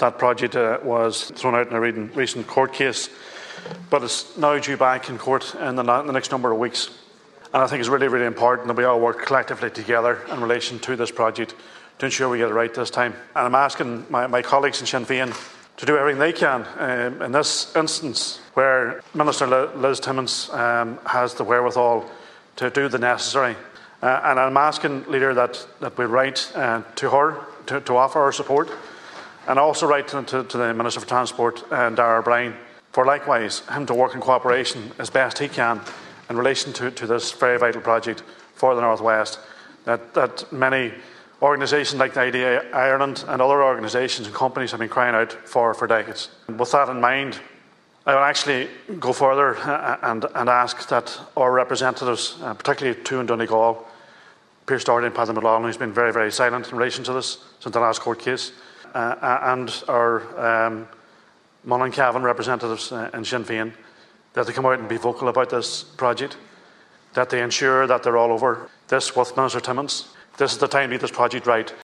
That project was thrown out in a recent court case, but it's now due back in court in the next number of weeks. And I think it's really, really important that we all work collectively together in relation to this project to ensure we get it right this time. And I'm asking my colleagues in Sinn Féin to do everything they can in this instance where Minister Liz Timmins has the wherewithal to do the necessary. And I'm asking, Leader, that we write to her to offer our support, and also write to the Minister for Transport, Darragh O'Brien, for likewise him to work in cooperation as best he can in relation to this very vital project for the North West that many organisations like the IDA Ireland and other organisations and companies have been crying out for decades. And with that in mind, I will actually go further and ask that our representatives, particularly two in Donegal, Pearse Doherty and Paddy McLaughlin, who's been very, very silent in relation to this since the last court case, and our Mullen Cavan representatives in Sinn Féin, that they come out and be vocal about this project, that they ensure that they're all over this with Minister Timmins. This is the time to get this project right.